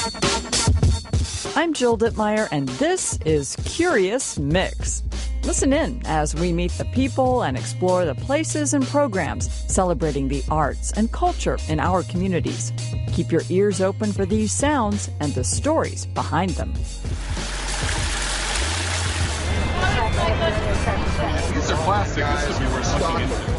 I'm Jill Dittmeyer, and this is Curious Mix. Listen in as we meet the people and explore the places and programs celebrating the arts and culture in our communities. Keep your ears open for these sounds and the stories behind them. These are plastic. This is worth looking into.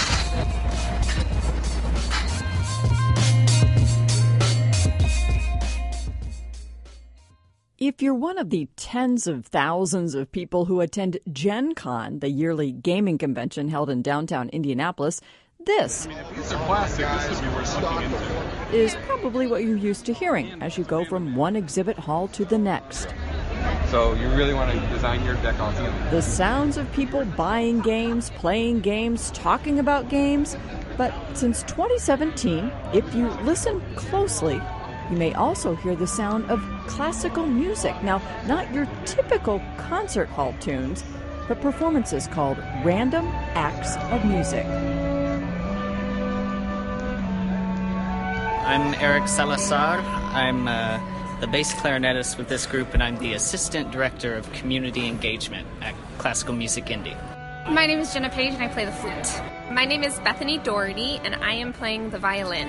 If you're one of the tens of thousands of people who attend Gen Con, the yearly gaming convention held in downtown Indianapolis, this These are plastic. This is worth looking into. is probably what you're used to hearing as you go from one exhibit hall to the next. So you really want to design your deck on something? The sounds of people buying games, playing games, talking about games. But since 2017, if you listen closely, you may also hear the sound of classical music. Now, not your typical concert hall tunes, but performances called random acts of music. I'm Eric Salazar. I'm the bass clarinetist with this group, and I'm the assistant director of community engagement at Classical Music Indy. My name is Jenna Page, and I play the flute. My name is Bethany Doherty, and I am playing the violin.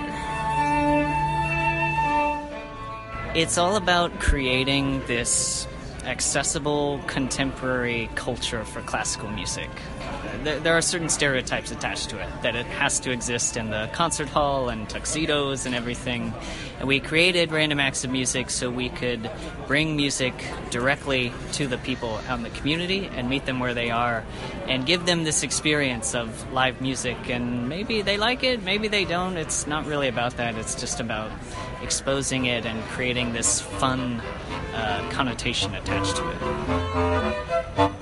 It's all about creating this accessible contemporary culture for classical music. There are certain stereotypes attached to it, that it has to exist in the concert hall and tuxedos and everything. And we created Random Acts of Music so we could bring music directly to the people out in the community and meet them where they are and give them this experience of live music. And maybe they like it, maybe they don't. It's not really about that. It's just about exposing it and creating this fun connotation attached to it.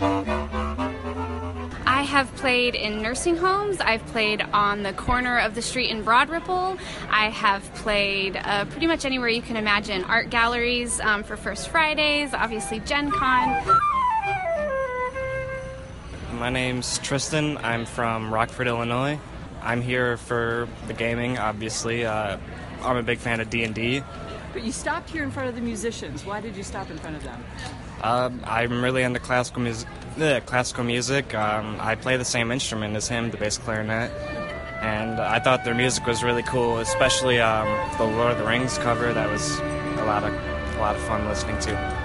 I have played in nursing homes. I've played on the corner of the street in Broad Ripple. I have played pretty much anywhere you can imagine. Art galleries for First Fridays, obviously Gen Con. My name's Tristan. I'm from Rockford, Illinois. I'm here for the gaming, obviously. I'm a big fan of D&D. But you stopped here in front of the musicians. Why did you stop in front of them? I'm really into classical music. I play the same instrument as him, the bass clarinet, and I thought their music was really cool, especially the Lord of the Rings cover. That was a lot of fun listening to.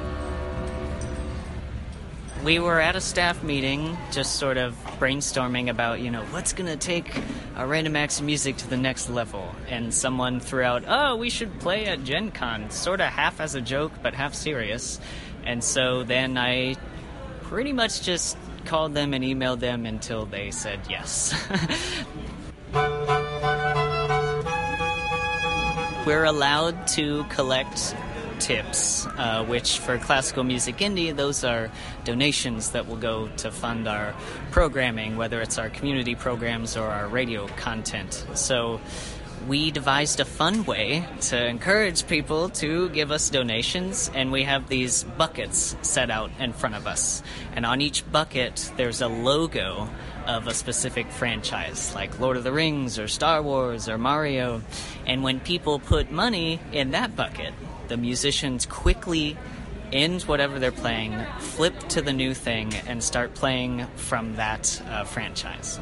We were at a staff meeting just sort of brainstorming about, what's going to take our Random Acts of Music to the next level. And someone threw out, we should play at Gen Con, sort of half as a joke but half serious. And so then I pretty much just called them and emailed them until they said yes. We're allowed to collect tips, which for Classical Music Indy, those are donations that will go to fund our programming, whether it's our community programs or our radio content. So we devised a fun way to encourage people to give us donations, and we have these buckets set out in front of us. And on each bucket, there's a logo of a specific franchise, like Lord of the Rings or Star Wars or Mario. And when people put money in that bucket, the musicians quickly end whatever they're playing, flip to the new thing, and start playing from that franchise.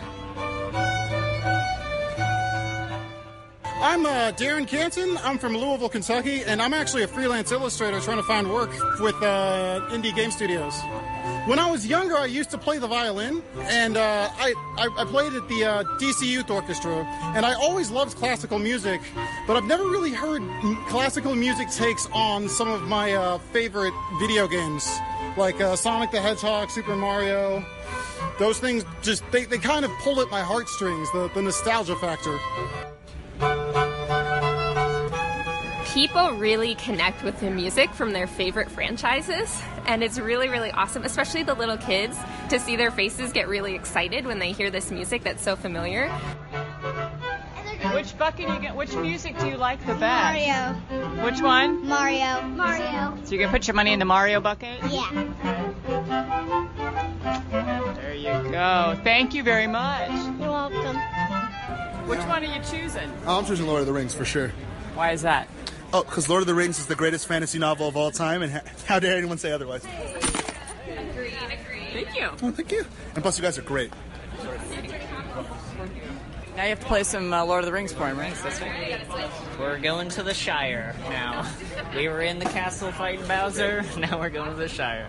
I'm Darren Canton. I'm from Louisville, Kentucky, and I'm actually a freelance illustrator trying to find work with indie game studios. When I was younger, I used to play the violin, and I played at the DC Youth Orchestra, and I always loved classical music, but I've never really heard classical music takes on some of my favorite video games, like Sonic the Hedgehog, Super Mario. Those things just, they kind of pull at my heartstrings, the nostalgia factor. People really connect with the music from their favorite franchises, and it's really, really awesome, especially the little kids, to see their faces get really excited when they hear this music that's so familiar. Which bucket do you get? Which music do you like the best? Mario. Which one? Mario. So you're going to put your money in the Mario bucket? Yeah. There you go. Thank you very much. You're welcome. Which one are you choosing? I'm choosing Lord of the Rings for sure. Why is that? Oh, because Lord of the Rings is the greatest fantasy novel of all time, and how dare anyone say otherwise? Agreed. Thank you. Oh, thank you. And plus, you guys are great. Now you have to play some Lord of the Rings for him, right? That's right. We're going to the Shire now. We were in the castle fighting Bowser. Now we're going to the Shire.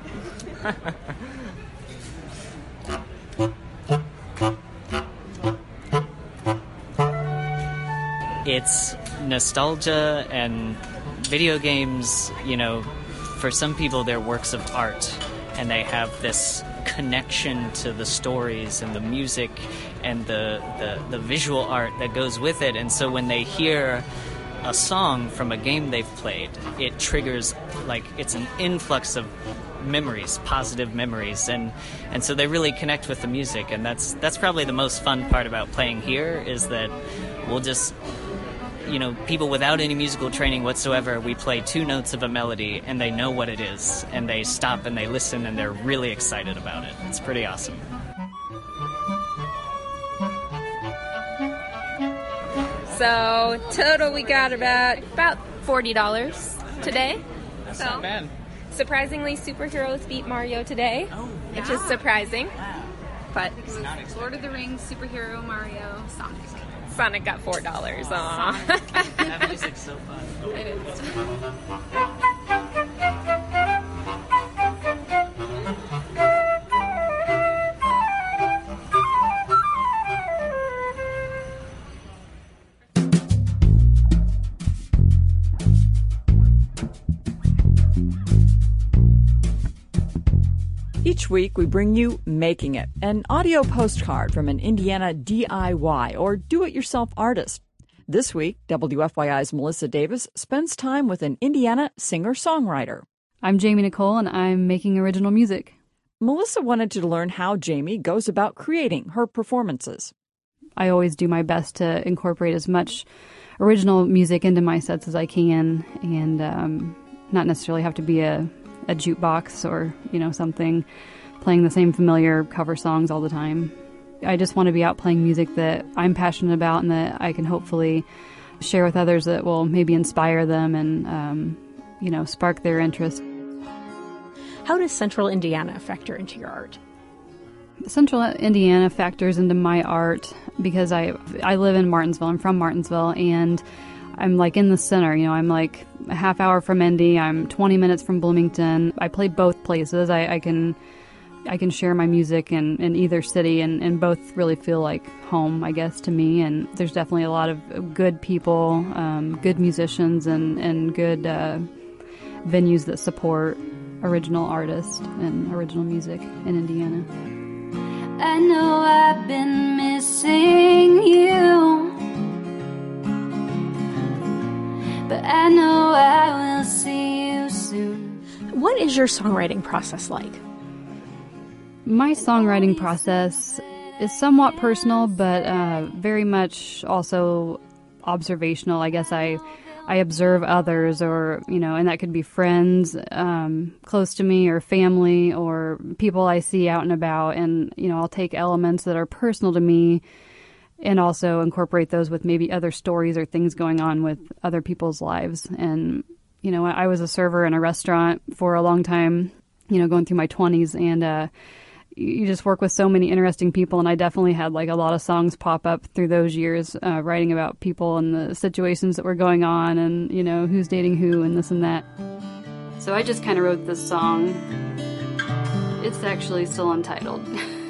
It's nostalgia, and video games, for some people they're works of art, and they have this connection to the stories and the music and the visual art that goes with it. And so when they hear a song from a game they've played, it triggers, it's an influx of memories, positive memories, and so they really connect with the music. And that's probably the most fun part about playing here, is that we'll just, people without any musical training whatsoever, we play 2 notes of a melody and they know what it is, and they stop and they listen and they're really excited about it. It's pretty awesome. So total we got about $40 today. That's not bad. Surprisingly, superheroes beat Mario today, which is surprising. But Lord of the Rings, superhero, Mario, Sonic. Sonic got $4. Aww. That music's so fun. It is. Each week, we bring you Making It, an audio postcard from an Indiana DIY or do-it-yourself artist. This week, WFYI's Melissa Davis spends time with an Indiana singer-songwriter. I'm Jamie Nicole, and I'm making original music. Melissa wanted to learn how Jamie goes about creating her performances. I always do my best to incorporate as much original music into my sets as I can, and not necessarily have to be a jukebox or, something playing the same familiar cover songs all the time. I just want to be out playing music that I'm passionate about and that I can hopefully share with others that will maybe inspire them and, spark their interest. How does Central Indiana factor into your art? Central Indiana factors into my art because I live in Martinsville. I'm from Martinsville, and I'm in the center. I'm a half hour from Indy. I'm 20 minutes from Bloomington. I play both places. I can share my music in either city, and both really feel like home, I guess, to me. And there's definitely a lot of good people, good musicians, and good venues that support original artists and original music in Indiana. I know I've been missing you, but I know I will see you soon. What is your songwriting process like? My songwriting process is somewhat personal, but very much also observational. I guess I observe others, or, and that could be friends close to me, or family, or people I see out and about. And, I'll take elements that are personal to me and also incorporate those with maybe other stories or things going on with other people's lives. And, I was a server in a restaurant for a long time, going through my 20s, and you just work with so many interesting people, and I definitely had a lot of songs pop up through those years, writing about people and the situations that were going on, and who's dating who and this and that. So I just kind of wrote this song. It's actually still untitled.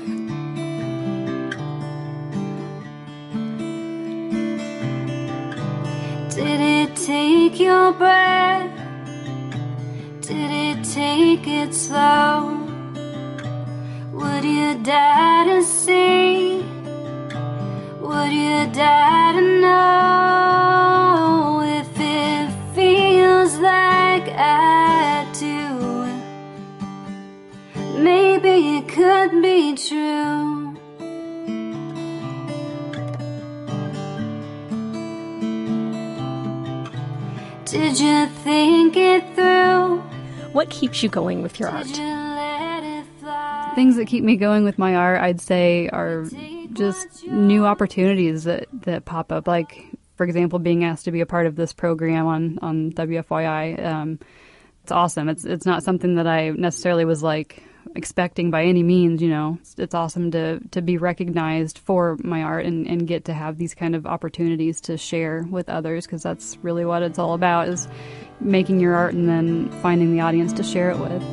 Did it take your breath? Did it take it slow? Would you dare to see? Would you dare to know if it feels like I do? Maybe it could be true. Did you think it through? What keeps you going with your art? Things that keep me going with my art, I'd say, are just new opportunities that pop up. for example, being asked to be a part of this program on WFYI, it's awesome. It's not something that I necessarily was like expecting by any means, you know. It's awesome to be recognized for my art and get to have these kind of opportunities to share with others, because that's really what it's all about, is making your art and then finding the audience to share it with.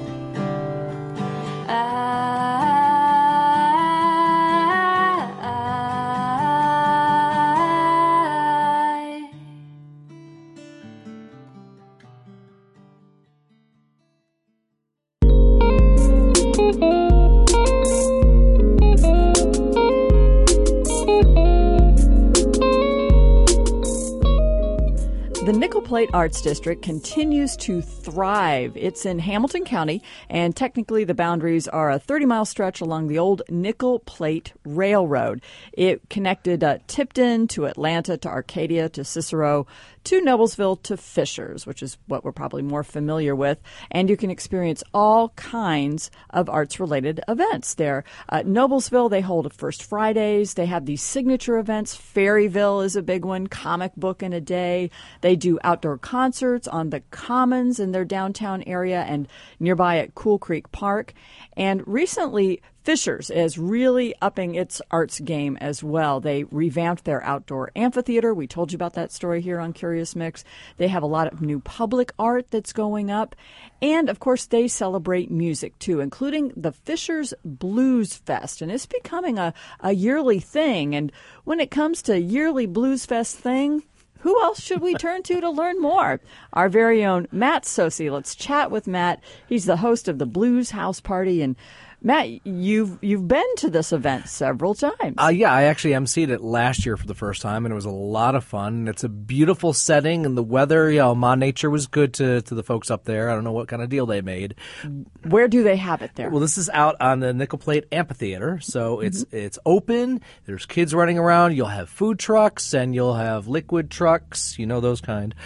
The Nickel Plate Arts District continues to thrive. It's in Hamilton County, and technically the boundaries are a 30-mile stretch along the old Nickel Plate Railroad. It connected Tipton to Atlanta to Arcadia to Cicero to Noblesville to Fishers, which is what we're probably more familiar with. And you can experience all kinds of arts-related events there. Noblesville, they hold First Fridays. They have these signature events. Ferryville is a big one, comic book in a day. They do outdoor concerts on the Commons in their downtown area and nearby at Cool Creek Park. And recently, Fishers is really upping its arts game as well. They revamped their outdoor amphitheater. We told you about that story here on Curious Mix. They have a lot of new public art that's going up. And, of course, they celebrate music, too, including the Fishers Blues Fest. And it's becoming a yearly thing. And when it comes to yearly Blues Fest thing, who else should we turn to learn more? Our very own Matt Sosi. Let's chat with Matt. He's the host of the Blues House Party. And Matt, you've been to this event several times. Yeah, I actually emceed it last year for the first time, and it was a lot of fun. It's a beautiful setting, and the weather, Ma Nature was good to the folks up there. I don't know what kind of deal they made. Where do they have it there? Well, this is out on the Nickel Plate Amphitheater, so it's open. There's kids running around. You'll have food trucks, and you'll have liquid trucks, those kind.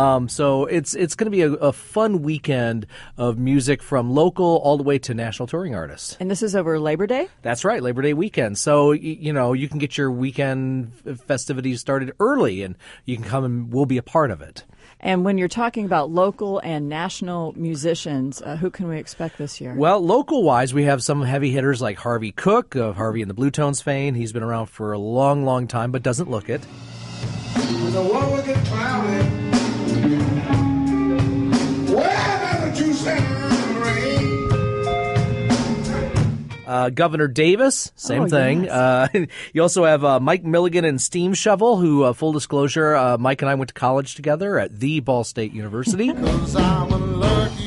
So it's going to be a fun weekend of music from local all the way to national touring artists. And this is over Labor Day? That's right, Labor Day weekend. So, you can get your weekend festivities started early, and you can come and we'll be a part of it. And when you're talking about local and national musicians, who can we expect this year? Well, local-wise, we have some heavy hitters like Harvey Cook of Harvey and the Blue Tones fame. He's been around for a long, long time, but doesn't look it. The world will get cloudy. Where the juice and rain. Governor Davis, same thing. Yes. You also have Mike Milligan and Steam Shovel, who, full disclosure, Mike and I went to college together at the Ball State University. 'Cause I'm a lucky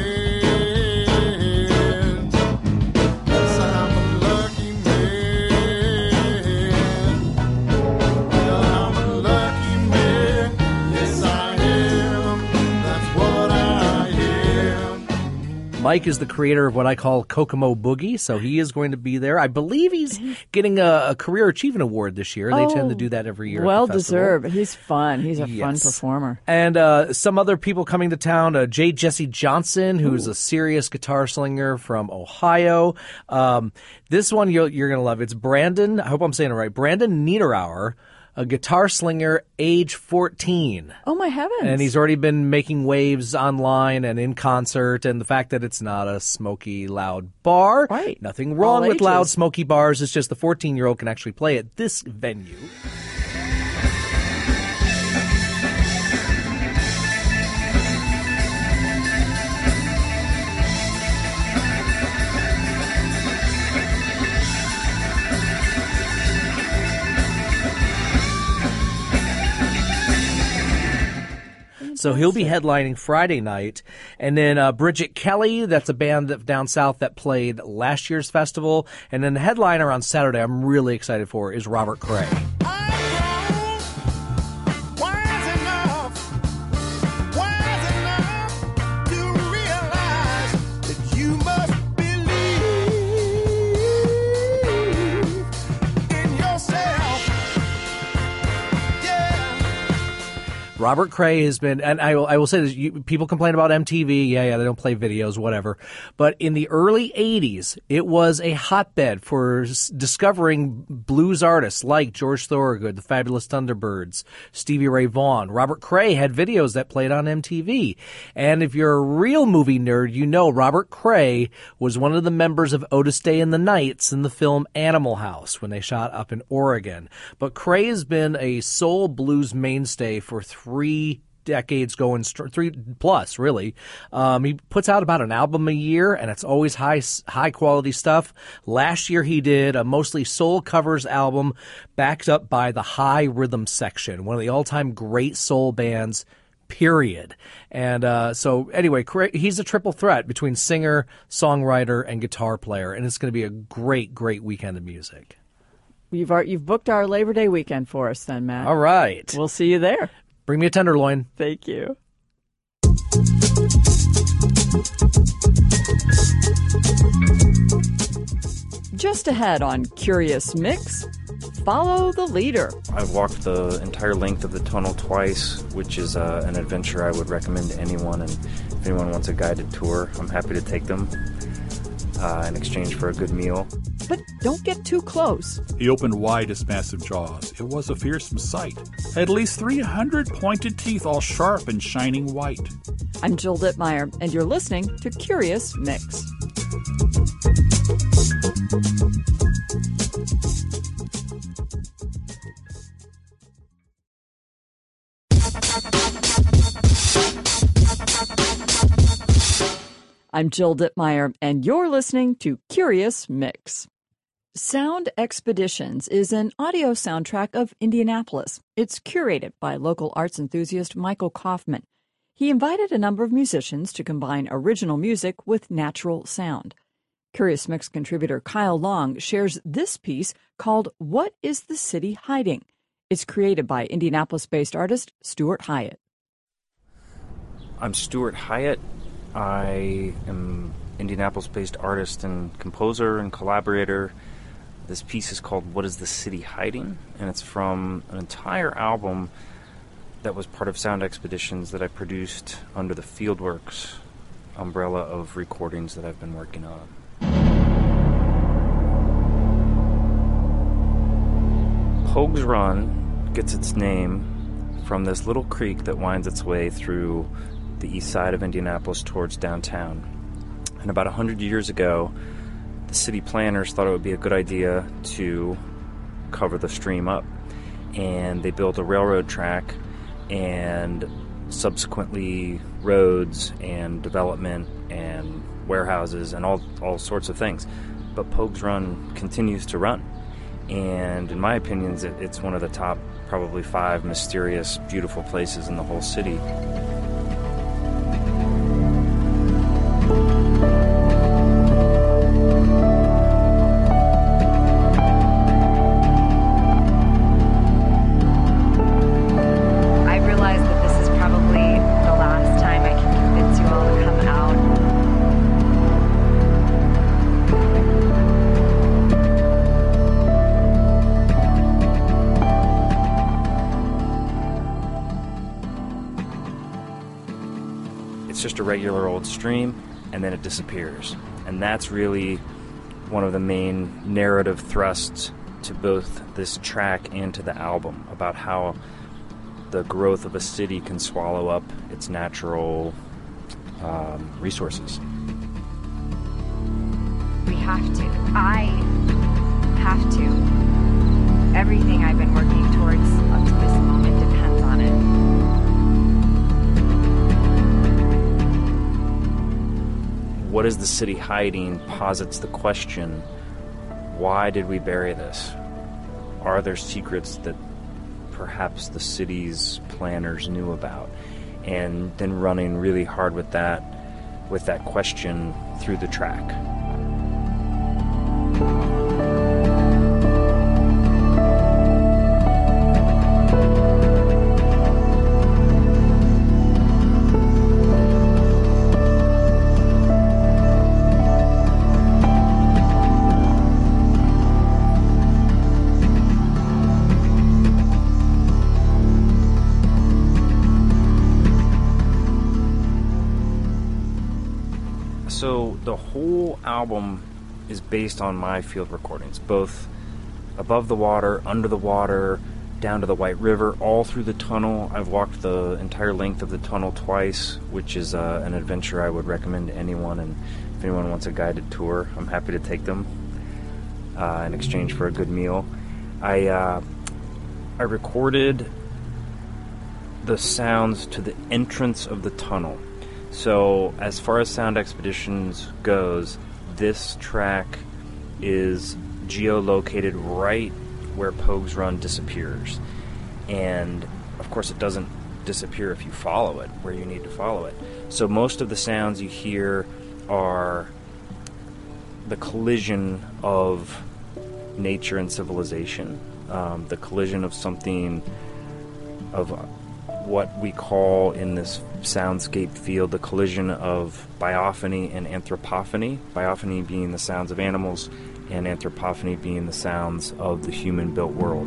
man. 'Cause I'm a lucky man. Yeah, I'm a lucky man. Yes, I am. That's what I am. Mike is the creator of what I call Kokomo Boogie, so he is going to be there. I believe he's getting a Career Achievement Award this year. They tend to do that every year. Well deserved. He's fun. He's a fun performer. And some other people coming to town, J. Jesse Johnson, who's a serious guitar slinger from Ohio. This one you're going to love. It's Brandon, I hope I'm saying it right, Brandon Niederauer, a guitar slinger, age 14. Oh, my heavens. And he's already been making waves online and in concert, and the fact that it's not a smoky, loud bar. Right. Nothing wrong All with ages. loud, smoky bars. It's just the 14-year-old can actually play at this venue. So he'll be headlining Friday night. And then Bridget Kelly, that's a band down south that played last year's festival. And then the headliner on Saturday I'm really excited for is Robert Cray. Robert Cray has been, and I will say this, people complain about MTV, yeah, they don't play videos, whatever. But in the early 80s, it was a hotbed for discovering blues artists like George Thorogood, the Fabulous Thunderbirds, Stevie Ray Vaughan. Robert Cray had videos that played on MTV. And if you're a real movie nerd, you know Robert Cray was one of the members of Otis Day and the Knights in the film Animal House when they shot up in Oregon. But Cray has been a soul blues mainstay for 3 decades going 3+ really. He puts out about an album a year, and it's always high quality stuff. Last year he did a mostly soul covers album backed up by the High Rhythm Section, one of the all-time great soul bands, period. And so anyway, he's a triple threat between singer, songwriter, and guitar player, and it's going to be a great weekend of music. You've booked our Labor Day weekend for us then, Matt. All right. We'll see you there. Bring me a tenderloin. Thank you. Just ahead on Curious Mix, follow the leader. I've walked the entire length of the tunnel twice, which is an adventure I would recommend to anyone. And if anyone wants a guided tour, I'm happy to take them in exchange for a good meal. But don't get too close. He opened wide his massive jaws. It was a fearsome sight. At least 300 pointed teeth, all sharp and shining white. I'm Jill Dittmeyer, and you're listening to Curious Mix. I'm Jill Dittmeyer, and you're listening to Curious Mix. Sound Expeditions is an audio soundtrack of Indianapolis. It's curated by local arts enthusiast Michael Kaufman. He invited a number of musicians to combine original music with natural sound. Curious Mix contributor Kyle Long shares this piece called What is the City Hiding? It's created by Indianapolis-based artist Stuart Hyatt. I'm Stuart Hyatt. I am Indianapolis-based artist and composer and collaborator. This piece is called What is the City Hiding? And it's from an entire album that was part of Sound Expeditions that I produced under the Fieldworks umbrella of recordings that I've been working on. Pogues Run gets its name from this little creek that winds its way through the east side of Indianapolis towards downtown. And about 100 years ago, the city planners thought it would be a good idea to cover the stream up. And they built a railroad track and subsequently roads and development and warehouses and all sorts of things. But Pogues Run continues to run. And in my opinion, it's one of the top probably 5 mysterious, beautiful places in the whole city. Just a regular old stream, and then it disappears. And that's really one of the main narrative thrusts to both this track and to the album, about how the growth of a city can swallow up its natural resources. We have to. I have to. Everything I've been working towards up to this moment depends on it. What is the city hiding posits the question, why did we bury this? Are there secrets that perhaps the city's planners knew about? And then running really hard with that question through the track. So the whole album is based on my field recordings, both above the water, under the water, down to the White River, all through the tunnel. I've walked the entire length of the tunnel twice, which is an adventure I would recommend to anyone. And if anyone wants a guided tour, I'm happy to take them in exchange for a good meal. I recorded the sounds to the entrance of the tunnel. So as far as Sound Expeditions goes, this track is geolocated right where Pogues Run disappears. And of course it doesn't disappear if you follow it where you need to follow it. So most of the sounds you hear are the collision of nature and civilization, the collision of something, of what we call in this soundscape field the collision of biophony and anthropophony. Biophony being the sounds of animals, and anthropophony being the sounds of the human-built world.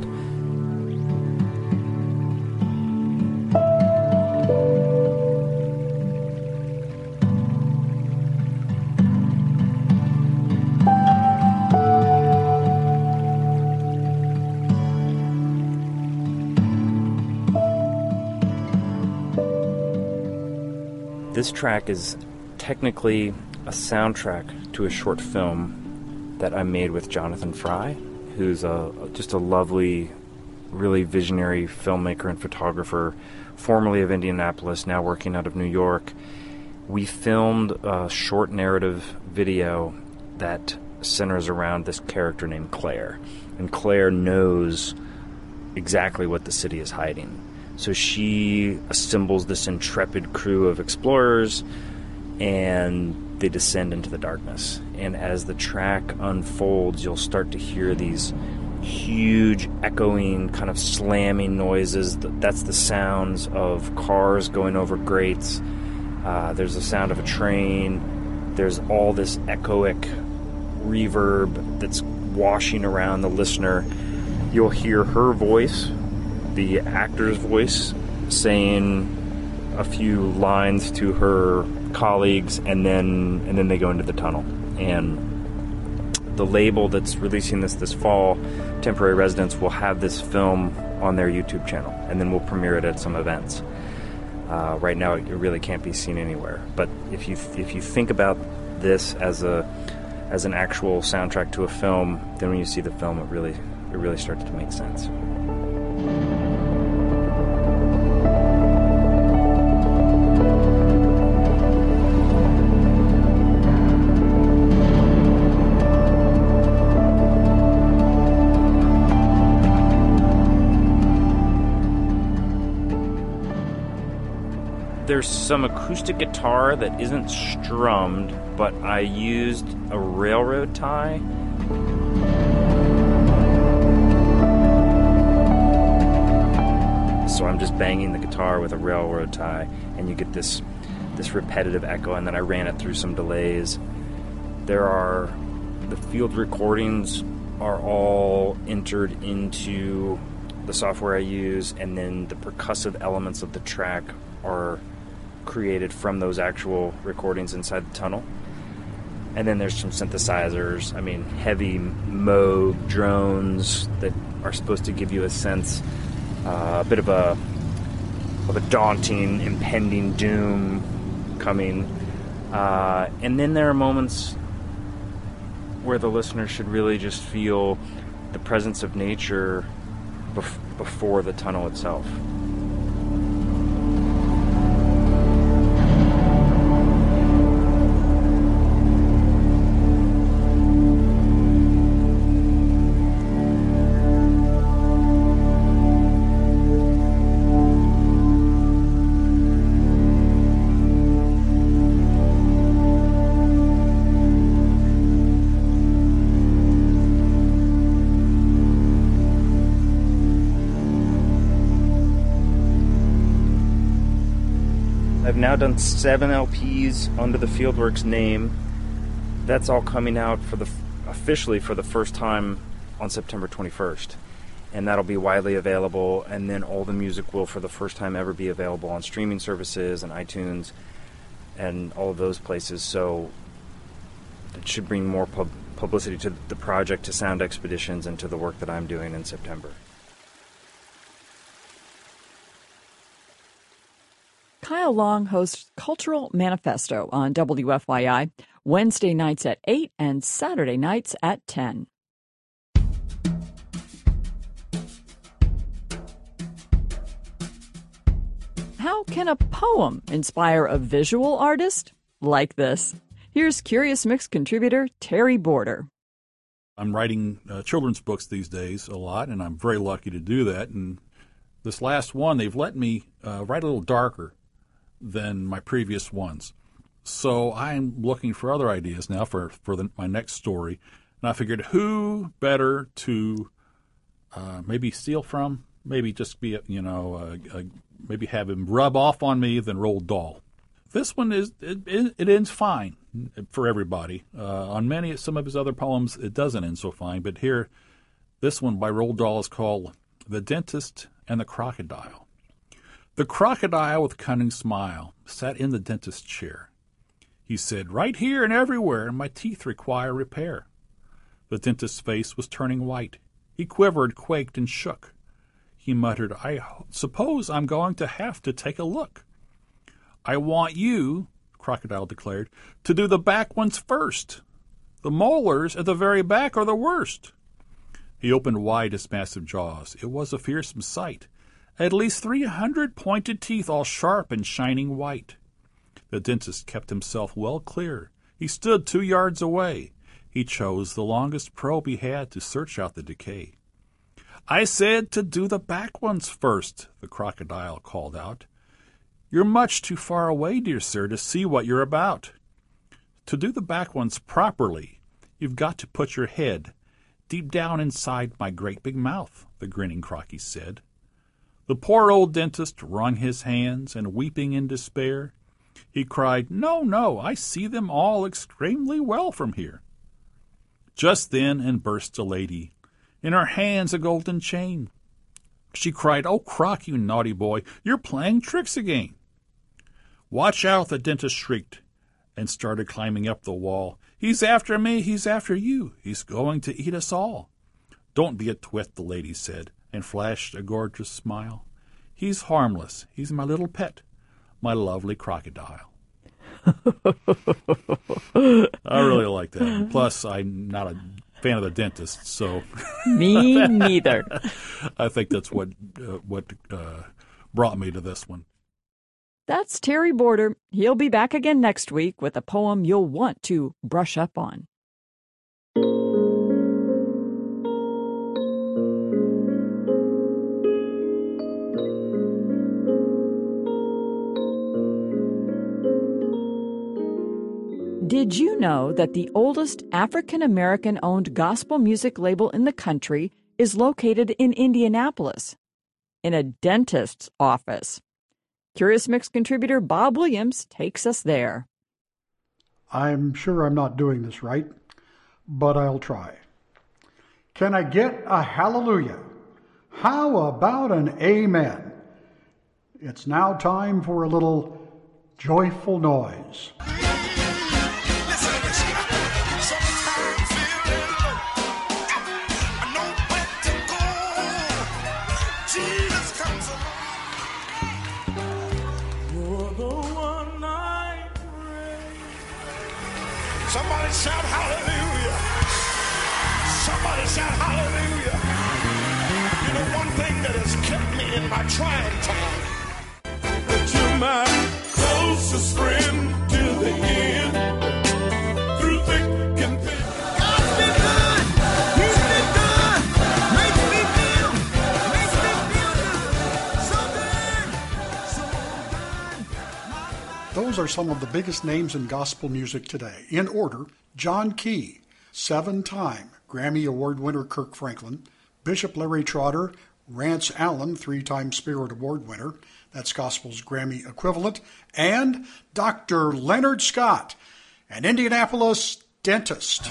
This track is technically a soundtrack to a short film that I made with Jonathan Fry, who's just a lovely, really visionary filmmaker and photographer, formerly of Indianapolis, now working out of New York. We filmed a short narrative video that centers around this character named Claire. And Claire knows exactly what the city is hiding. So she assembles this intrepid crew of explorers, and they descend into the darkness. And as the track unfolds, you'll start to hear these huge, echoing, kind of slamming noises. That's the sounds of cars going over grates. There's the sound of a train. There's all this echoic reverb that's washing around the listener. You'll hear her voice, the actor's voice, saying a few lines to her colleagues, and then they go into the tunnel. And the label that's releasing this fall, Temporary Residence, will have this film on their YouTube channel, and then we'll premiere it at some events. Right now, it really can't be seen anywhere. But if you think about this as an actual soundtrack to a film, then when you see the film, it really starts to make sense. There's some acoustic guitar that isn't strummed, but I used a railroad tie. So I'm just banging the guitar with a railroad tie, and you get this repetitive echo, and then I ran it through some delays. The field recordings are all entered into the software I use, and then the percussive elements of the track are created from those actual recordings inside the tunnel. And then there's some synthesizers, heavy Moog drones that are supposed to give you a sense, a bit of a daunting, impending doom coming. And then there are moments where the listener should really just feel the presence of nature before the tunnel itself. I've now done 7 LPs under the Fieldworks name. That's all coming out officially for the first time on September 21st. And that'll be widely available, and then all the music will for the first time ever be available on streaming services and iTunes and all of those places. So It should bring more publicity to the project, to Sound Expeditions, and to the work that I'm doing in September. Kyle Long hosts Cultural Manifesto on WFYI, Wednesday nights at 8 and Saturday nights at 10. How can a poem inspire a visual artist? Like this. Here's Curious Mix contributor Terry Border. I'm writing children's books these days a lot, and I'm very lucky to do that. And this last one, they've let me write a little darker than my previous ones. So I'm looking for other ideas now for my next story. And I figured, who better to maybe steal from, maybe just be, maybe have him rub off on me than Roald Dahl. This one it ends fine for everybody. On some of his other poems, it doesn't end so fine. But here, this one by Roald Dahl is called The Dentist and the Crocodile. The crocodile with cunning smile sat in the dentist's chair. He said, "Right here and everywhere, my teeth require repair." The dentist's face was turning white. He quivered, quaked, and shook. He muttered, "I suppose I'm going to have to take a look." "I want you," Crocodile declared, "to do the back ones first. The molars at the very back are the worst." He opened wide his massive jaws. It was a fearsome sight. At least 300 pointed teeth, all sharp and shining white. The dentist kept himself well clear. He stood 2 yards away. He chose the longest probe he had to search out the decay. "I said to do the back ones first," the crocodile called out. "You're much too far away, dear sir, to see what you're about. To do the back ones properly, you've got to put your head deep down inside my great big mouth," the grinning Crocky said. The poor old dentist wrung his hands, and weeping in despair, he cried, "No, no, I see them all extremely well from here." Just then in burst a lady, in her hands a golden chain. She cried, "Oh, Croc, you naughty boy, you're playing tricks again." "Watch out," the dentist shrieked, and started climbing up the wall. "He's after me, he's after you, he's going to eat us all." "Don't be a twit," the lady said, and flashed a gorgeous smile. "He's harmless, he's my little pet, my lovely crocodile." I really like that. Plus, I'm not a fan of the dentist, so me neither. I think that's what brought me to this one. That's Terry Border. He'll be back again next week with a poem you'll want to brush up on. Did you know that the oldest African-American-owned gospel music label in the country is located in Indianapolis, in a dentist's office? Curious Mix contributor Bob Williams takes us there. I'm sure I'm not doing this right, but I'll try. Can I get a hallelujah? How about an amen? It's now time for a little joyful noise. Somebody shout hallelujah. Somebody shout hallelujah. You know, one thing that has kept me in my trying time, that you're my closest friend to the end. Through thick and thin. God's been good. He's been good. Makes me feel good. Those are some of the biggest names in gospel music today. In order, John Key, 7-time Grammy Award winner Kirk Franklin, Bishop Larry Trotter, Rance Allen, 3-time Spirit Award winner, that's gospel's Grammy equivalent, and Dr. Leonard Scott, an Indianapolis dentist.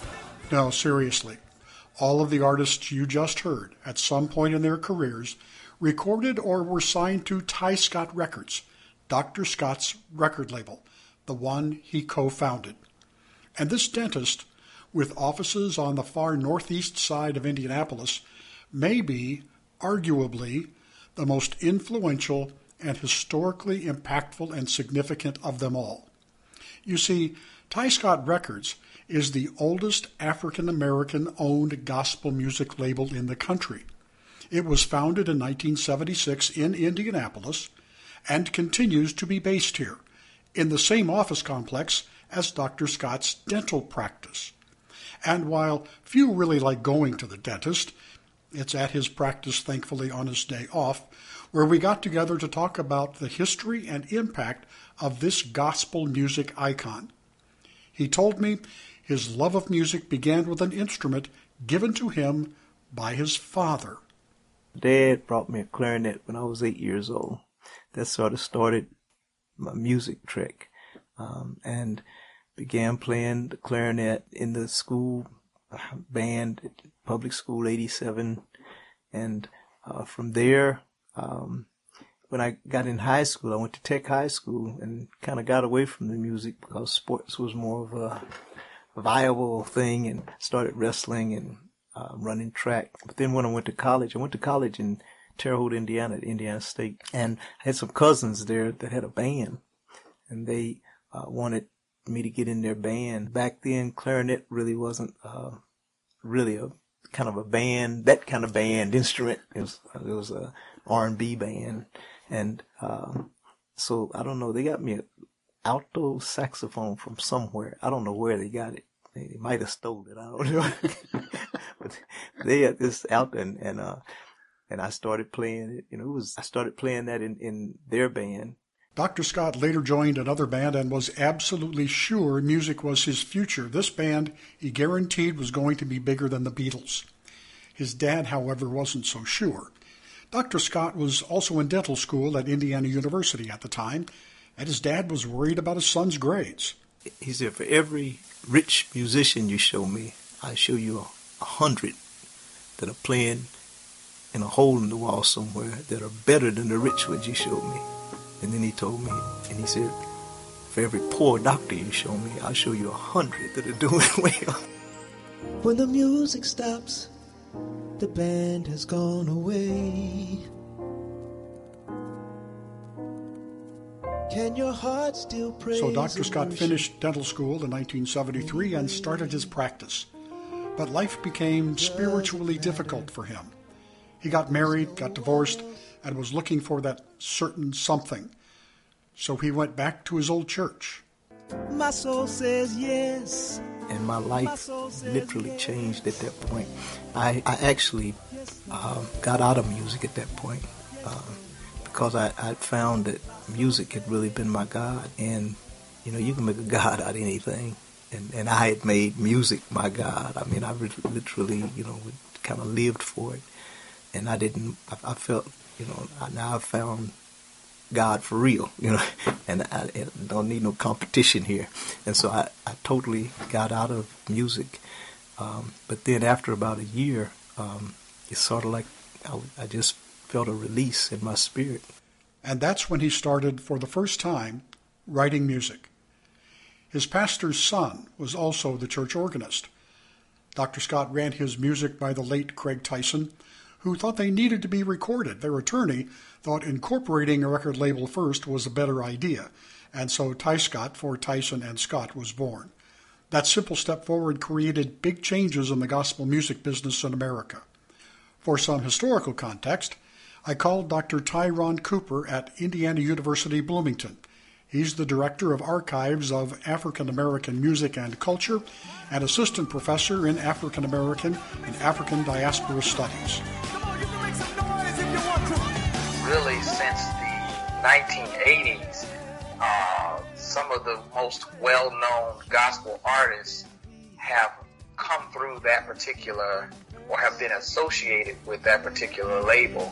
No, seriously, all of the artists you just heard at some point in their careers recorded or were signed to Ty Scott Records, Dr. Scott's record label, the one he co-founded. And this dentist, with offices on the far northeast side of Indianapolis, may be, arguably, the most influential and historically impactful and significant of them all. You see, Ty Scott Records is the oldest African-American-owned gospel music label in the country. It was founded in 1976 in Indianapolis and continues to be based here, in the same office complex as Dr. Scott's dental practice. And while few really like going to the dentist, it's at his practice, thankfully, on his day off, where we got together to talk about the history and impact of this gospel music icon. He told me his love of music began with an instrument given to him by his father. Dad brought me a clarinet when I was 8 years old. That sort of started my music trek, and began playing the clarinet in the school band at Public School 87. And from there, when I got in high school, I went to Tech High School and kind of got away from the music because sports was more of a viable thing, and started wrestling and running track. But then when I went to college in Terre Haute, Indiana, at Indiana State, and I had some cousins there that had a band, and they wanted me to get in their band. Back then, clarinet really wasn't really a kind of a band, that kind of band instrument. It was a R&B band, and so I don't know. They got me an alto saxophone from somewhere. I don't know where they got it. They might have stole it. I don't know. But they had this alto, and I started playing it. I started playing that in their band. Dr. Scott later joined another band and was absolutely sure music was his future. This band, he guaranteed, was going to be bigger than the Beatles. His dad, however, wasn't so sure. Dr. Scott was also in dental school at Indiana University at the time, and his dad was worried about his son's grades. He said, for every rich musician you show me, I show you 100 that are playing in a hole in the wall somewhere that are better than the rich ones you showed me. And then he told me, and he said, for every poor doctor you show me, I'll show you 100 that are doing well. When the music stops, the band has gone away. Can your heart still praise? So Dr. Scott finished dental school in 1973 and started his practice. But life became spiritually difficult for him. He got married, got divorced, and was looking for that certain something. So he went back to his old church. My soul says yes. And my life literally changed at that point. I actually got out of music at that point because I found that music had really been my God. And, you can make a God out of anything. And I had made music my God. I mean, I literally, kind of lived for it. And I felt, now I've found God for real, and I don't need no competition here. And so I totally got out of music. But then after about a year, it's sort of like I just felt a release in my spirit. And that's when he started, for the first time, writing music. His pastor's son was also the church organist. Dr. Scott ran his music by the late Craig Tyson, who thought they needed to be recorded. Their attorney thought incorporating a record label first was a better idea, and so Ty Scott for Tyson and Scott was born. That simple step forward created big changes in the gospel music business in America. For some historical context, I called Dr. Tyrone Cooper at Indiana University Bloomington. He's the Director of Archives of African American Music and Culture and Assistant Professor in African American and African Diaspora Studies. Really, since the 1980s, some of the most well-known gospel artists have come through that particular, or have been associated with that particular label.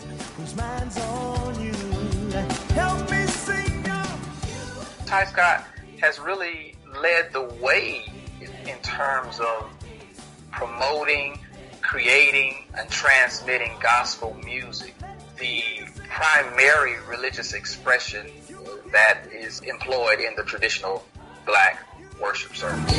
Ty Scott has really led the way in terms of promoting, creating and transmitting gospel music, the primary religious expression that is employed in the traditional black worship service.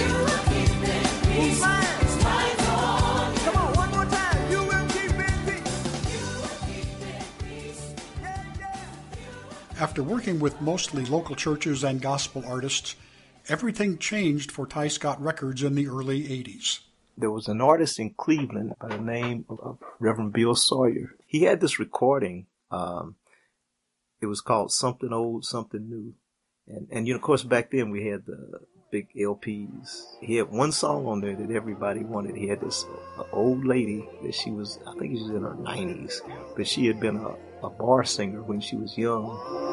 After working with mostly local churches and gospel artists, everything changed for Ty Scott Records in the early 80s. There was an artist in Cleveland by the name of Reverend Bill Sawyer. He had this recording. It was called Something Old, Something New. And of course, back then we had the big LPs. He had one song on there that everybody wanted. He had this old lady that she was, I think she was in her 90s, but she had been a bar singer when she was young.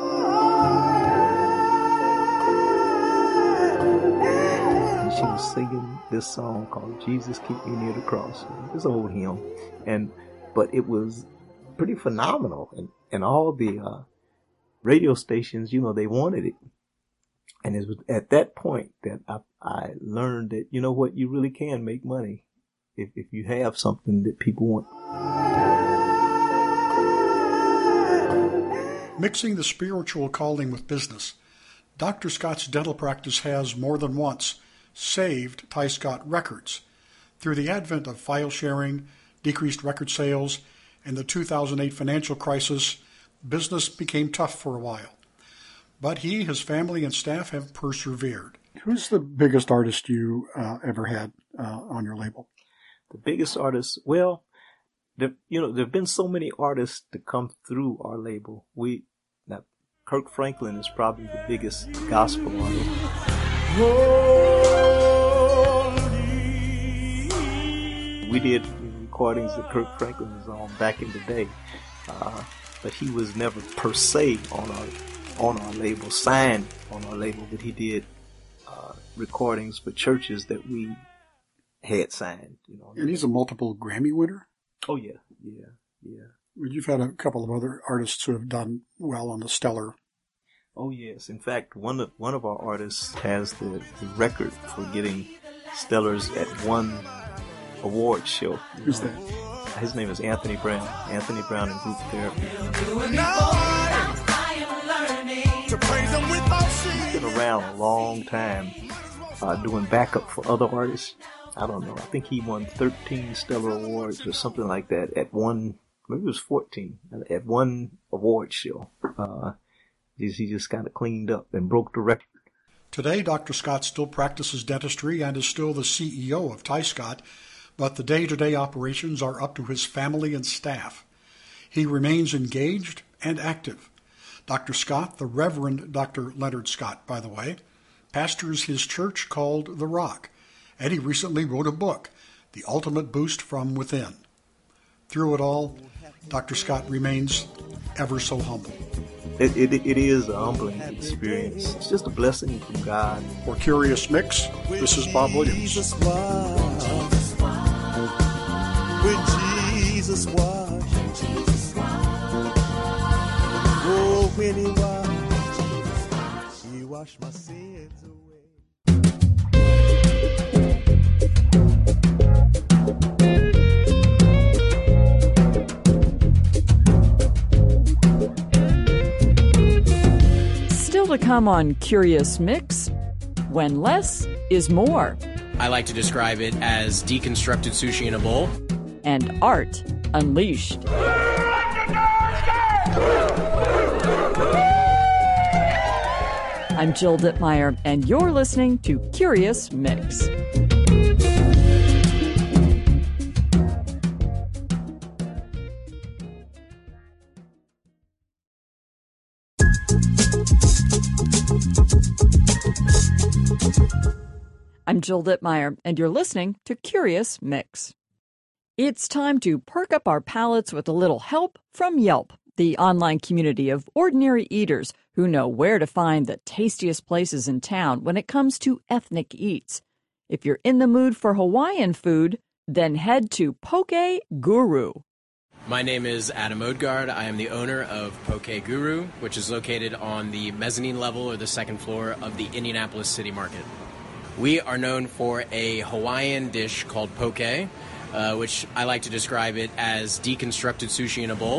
And she was singing this song called Jesus Keep Me Near the Cross. It's an old hymn. But it was pretty phenomenal. And all the radio stations, they wanted it. And it was at that point that I learned that, you know what, you really can make money if you have something that people want. Mixing the spiritual calling with business, Dr. Scott's dental practice has more than once saved Ty Scott Records. Through the advent of file sharing, decreased record sales, and the 2008 financial crisis, business became tough for a while. But he, his family, and staff have persevered. Who's the biggest artist you ever had on your label? The biggest artist? Well, there have been so many artists to come through our label. Kirk Franklin is probably the biggest gospel artist. We did recordings that Kirk Franklin was on back in the day, but he was never per se on our label, signed on our label, but he did recordings for churches that we had signed. And he's a multiple Grammy winner? Oh, yeah. You've had a couple of other artists who have done well on the Stellar. Oh, yes. In fact, one of our artists has the record for getting Stellars at one award show. Who's that? His name is Anthony Brown. Anthony Brown in Group Therapy. He's been around a long time doing backup for other artists. I don't know. I think he won 13 Stellar Awards or something like that at one, maybe it was 14, at one award show. He just kind of cleaned up and broke the record. Today, Dr. Scott still practices dentistry and is still the CEO of Ty Scott, but the day-to-day operations are up to his family and staff. He remains engaged and active. Dr. Scott, the Reverend Dr. Leonard Scott, by the way, pastors his church called The Rock, and he recently wrote a book, The Ultimate Boost from Within. Through it all, Dr. Scott remains ever so humble. It is a humbling experience. It's just a blessing from God. For Curious Mix, this is Bob Williams. When Jesus washed, oh, when he washed my sins away. Still to come on Curious Mix, when less is more. I like to describe it as deconstructed sushi in a bowl. And art unleashed. I'm Jill Dittmeyer, and you're listening to Curious Mix. I'm Jill Dittmeyer, and you're listening to Curious Mix. It's time to perk up our palates with a little help from Yelp, the online community of ordinary eaters who know where to find the tastiest places in town when it comes to ethnic eats. If you're in the mood for Hawaiian food, then head to Poke Guru. My name is Adam Odegaard. I am the owner of Poke Guru, which is located on the mezzanine level or the second floor of the Indianapolis City Market. We are known for a Hawaiian dish called poke, which I like to describe it as deconstructed sushi in a bowl.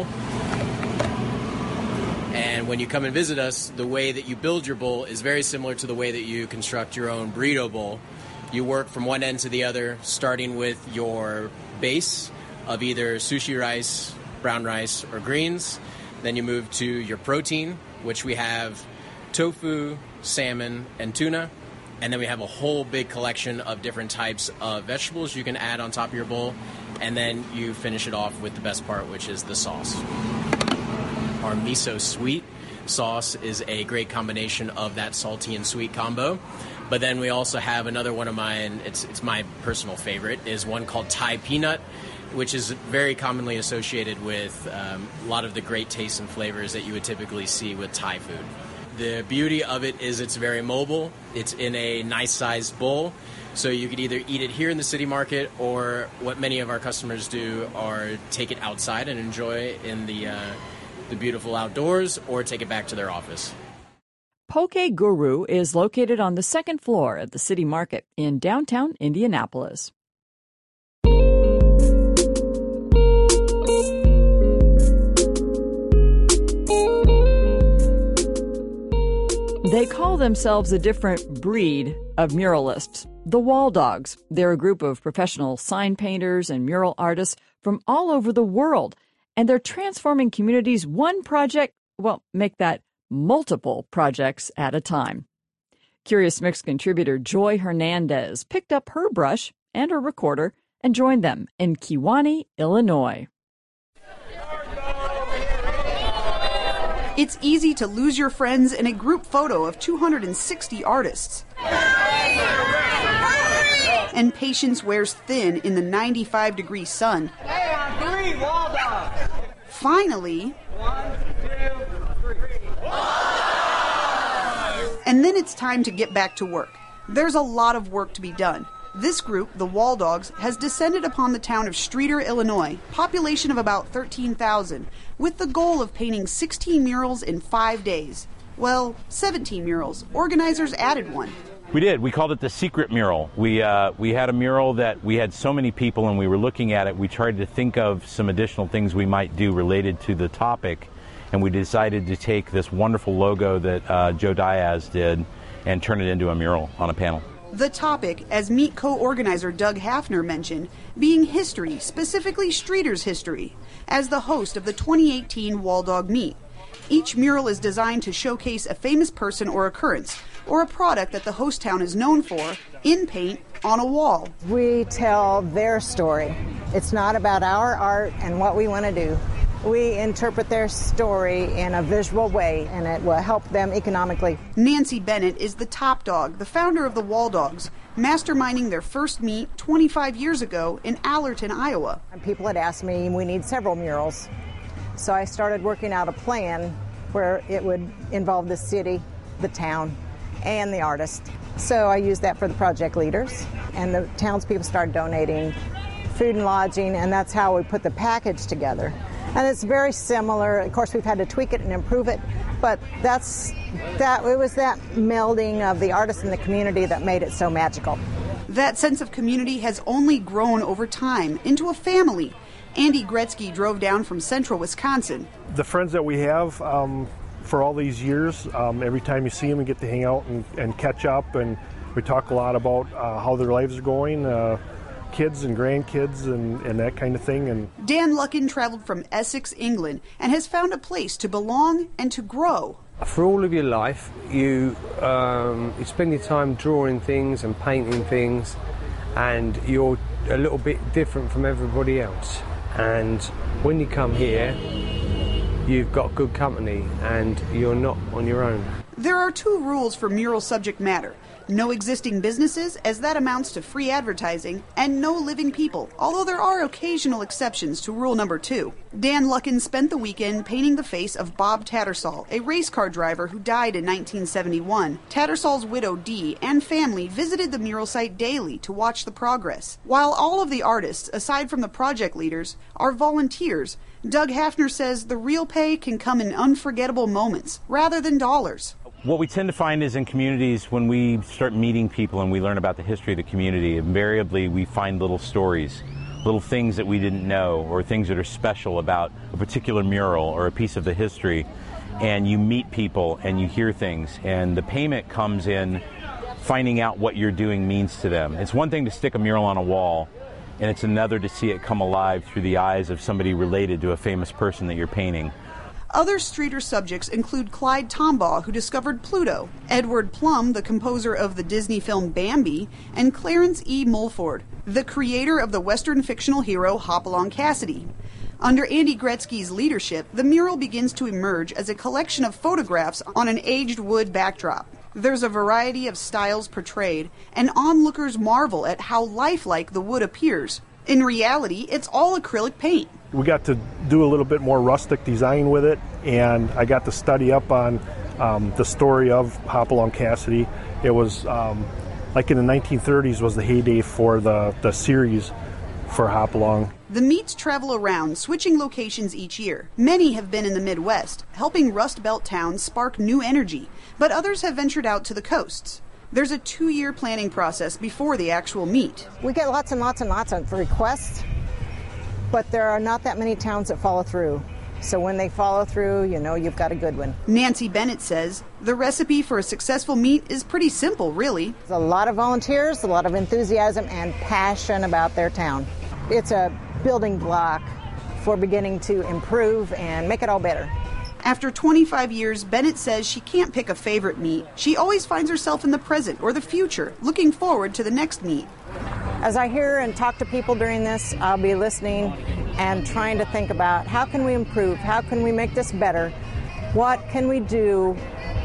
And when you come and visit us, the way that you build your bowl is very similar to the way that you construct your own burrito bowl. You work from one end to the other, starting with your base of either sushi rice, brown rice, or greens. Then you move to your protein, which we have tofu, salmon, and tuna. And then we have a whole big collection of different types of vegetables you can add on top of your bowl. And then you finish it off with the best part, which is the sauce. Our miso sweet sauce is a great combination of that salty and sweet combo. But then we also have another one of mine, it's my personal favorite, is one called Thai peanut, which is very commonly associated with a lot of the great tastes and flavors that you would typically see with Thai food. The beauty of it is it's very mobile. It's in a nice-sized bowl, so you could either eat it here in the city market, or what many of our customers do are take it outside and enjoy in the beautiful outdoors, or take it back to their office. Poke Guru is located on the second floor at the City Market in downtown Indianapolis. They call themselves a different breed of muralists, the Wall Dogs. They're a group of professional sign painters and mural artists from all over the world, and they're transforming communities one project, make that multiple projects at a time. Curious Mix contributor Joy Hernandez picked up her brush and her recorder and joined them in Kewanee, Illinois. It's easy to lose your friends in a group photo of 260 artists. And patience wears thin in the 95-degree sun. Finally, 1, 2, 3. And then it's time to get back to work. There's a lot of work to be done. This group, the Wall Dogs, has descended upon the town of Streator, Illinois, population of about 13,000, with the goal of painting 16 murals in 5 days. Well, 17 murals. Organizers added one. We did. We called it the secret mural. We had a mural that we had so many people and we were looking at it. We tried to think of some additional things we might do related to the topic, and we decided to take this wonderful logo that Joe Diaz did and turn it into a mural on a panel. The topic, as Meet co-organizer Doug Hafner mentioned, being history, specifically Streator's history, as the host of the 2018 Wall Dog Meet. Each mural is designed to showcase a famous person or occurrence, or a product that the host town is known for, in paint, on a wall. We tell their story. It's not about our art and what we want to do. We interpret their story in a visual way, and it will help them economically. Nancy Bennett is the top dog, the founder of the Wall Dogs, masterminding their first meet 25 years ago in Allerton, Iowa. And people had asked me, we need several murals. So I started working out a plan where it would involve the city, the town, and the artist. So I used that for the project leaders, and the townspeople started donating food and lodging, and that's how we put the package together. And it's very similar. Of course, we've had to tweak it and improve it, but it was that melding of the artist and the community that made it so magical. That sense of community has only grown over time into a family. Andy Gretzky drove down from central Wisconsin. The friends that we have for all these years, every time you see them, you get to hang out and catch up, and we talk a lot about how their lives are going, kids and grandkids and that kind of thing. And Dan Luckin traveled from Essex, England, and has found a place to belong and to grow. For all of your life, you spend your time drawing things and painting things, and you're a little bit different from everybody else. And when you come here, you've got good company and you're not on your own. There are 2 rules for mural subject matter. No existing businesses, as that amounts to free advertising, and no living people, although there are occasional exceptions to rule number 2. Dan Luckin spent the weekend painting the face of Bob Tattersall, a race car driver who died in 1971. Tattersall's widow, Dee, and family visited the mural site daily to watch the progress. While all of the artists, aside from the project leaders, are volunteers, Doug Hafner says the real pay can come in unforgettable moments, rather than dollars. What we tend to find is in communities, when we start meeting people and we learn about the history of the community, invariably we find little stories little things that we didn't know or things that are special about a particular mural or a piece of the history. And you meet people and you hear things, and the payment comes in finding out what you're doing means to them. It's one thing to stick a mural on a wall, and it's another to see it come alive through the eyes of somebody related to a famous person that you're painting. Other Streeter subjects include Clyde Tombaugh, who discovered Pluto, Edward Plum, the composer of the Disney film Bambi, and Clarence E. Mulford, the creator of the Western fictional hero Hopalong Cassidy. Under Andy Gretzky's leadership, the mural begins to emerge as a collection of photographs on an aged wood backdrop. There's a variety of styles portrayed, and onlookers marvel at how lifelike the wood appears. In reality, it's all acrylic paint. We got to do a little bit more rustic design with it, and I got to study up on the story of Hopalong Cassidy. It was like in the 1930s was the heyday for the series for Hopalong. The meets travel around, switching locations each year. Many have been in the Midwest, helping Rust Belt towns spark new energy, but others have ventured out to the coasts. There's a 2-year planning process before the actual meet. We get lots and lots and lots of requests, but there are not that many towns that follow through. So when they follow through, you know you've got a good one. Nancy Bennett says the recipe for a successful meet is pretty simple, really. There's a lot of volunteers, a lot of enthusiasm, and passion about their town. It's a building block for beginning to improve and make it all better. After 25 years, Bennett says she can't pick a favorite meet. She always finds herself in the present or the future, looking forward to the next meet. As I hear and talk to people during this, I'll be listening and trying to think about how can we improve, how can we make this better, what can we do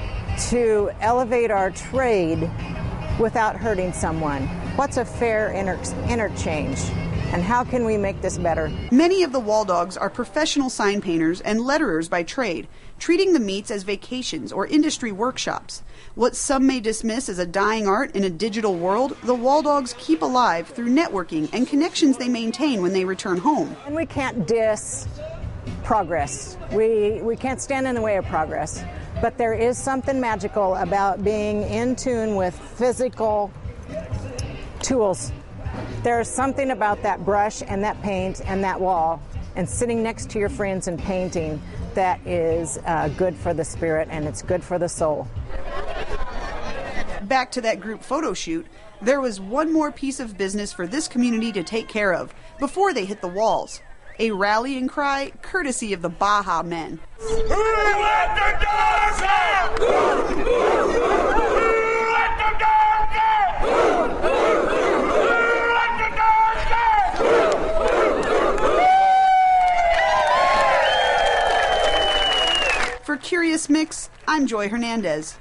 to elevate our trade without hurting someone, what's a fair interchange, and how can we make this better? Many of the wall dogs are professional sign painters and letterers by trade, treating the meets as vacations or industry workshops. What some may dismiss as a dying art in a digital world, the wall dogs keep alive through networking and connections they maintain when they return home. And we can't diss progress. We can't stand in the way of progress. But there is something magical about being in tune with physical tools. There's something about that brush and that paint and that wall and sitting next to your friends and painting that is good for the spirit and it's good for the soul. Back to that group photo shoot, there was one more piece of business for this community to take care of before they hit the walls. A rallying cry courtesy of the Baja Men. Who let the dogs out? Who let the dogs out? For Curious Mix, I'm Joy Hernandez.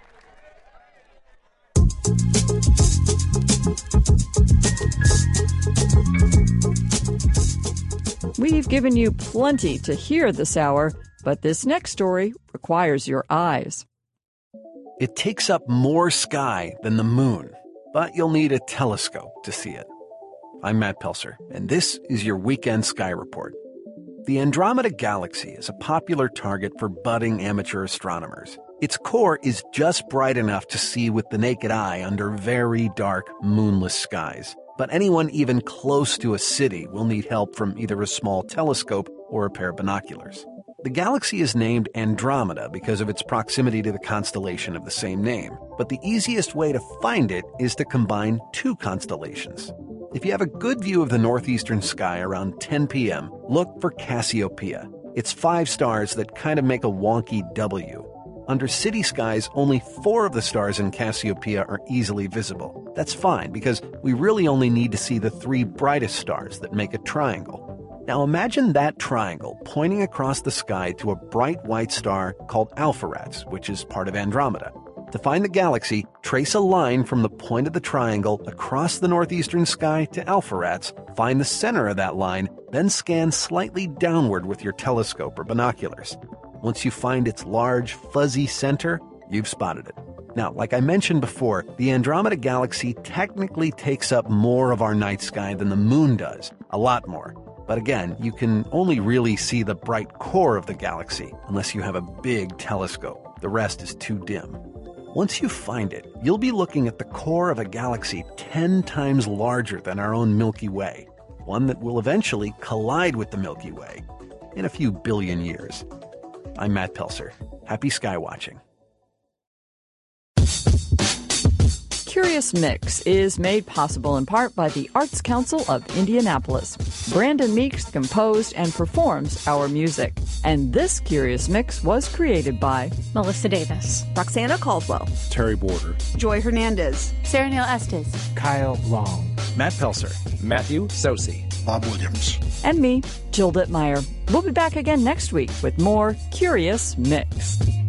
We've given you plenty to hear this hour, but this next story requires your eyes. It takes up more sky than the moon, but you'll need a telescope to see it. I'm Matt Pelser, and this is your Weekend Sky Report. The Andromeda Galaxy is a popular target for budding amateur astronomers. Its core is just bright enough to see with the naked eye under very dark, moonless skies. But anyone even close to a city will need help from either a small telescope or a pair of binoculars. The galaxy is named Andromeda because of its proximity to the constellation of the same name. But the easiest way to find it is to combine two constellations. If you have a good view of the northeastern sky around 10 p.m., look for Cassiopeia. It's 5 stars that kind of make a wonky W. Under city skies, only 4 of the stars in Cassiopeia are easily visible. That's fine, because we really only need to see the 3 brightest stars that make a triangle. Now imagine that triangle pointing across the sky to a bright white star called Alpheratz, which is part of Andromeda. To find the galaxy, trace a line from the point of the triangle across the northeastern sky to Alpheratz, find the center of that line, then scan slightly downward with your telescope or binoculars. Once you find its large, fuzzy center, you've spotted it. Now, like I mentioned before, the Andromeda Galaxy technically takes up more of our night sky than the moon does, a lot more. But again, you can only really see the bright core of the galaxy unless you have a big telescope. The rest is too dim. Once you find it, you'll be looking at the core of a galaxy 10 times larger than our own Milky Way. one that will eventually collide with the Milky Way in a few billion years. I'm Matt Pelser. Happy sky watching. Curious Mix is made possible in part by the Arts Council of Indianapolis. Brandon Meeks composed and performs our music. And this Curious Mix was created by Melissa Davis, Roxana Caldwell, Terry Border, Joy Hernandez, Sarah Neal Estes, Kyle Long, Matt Pelser, Matthew Sosi, Bob Williams, and me, Jill Dittmeyer. We'll be back again next week with more Curious Mix.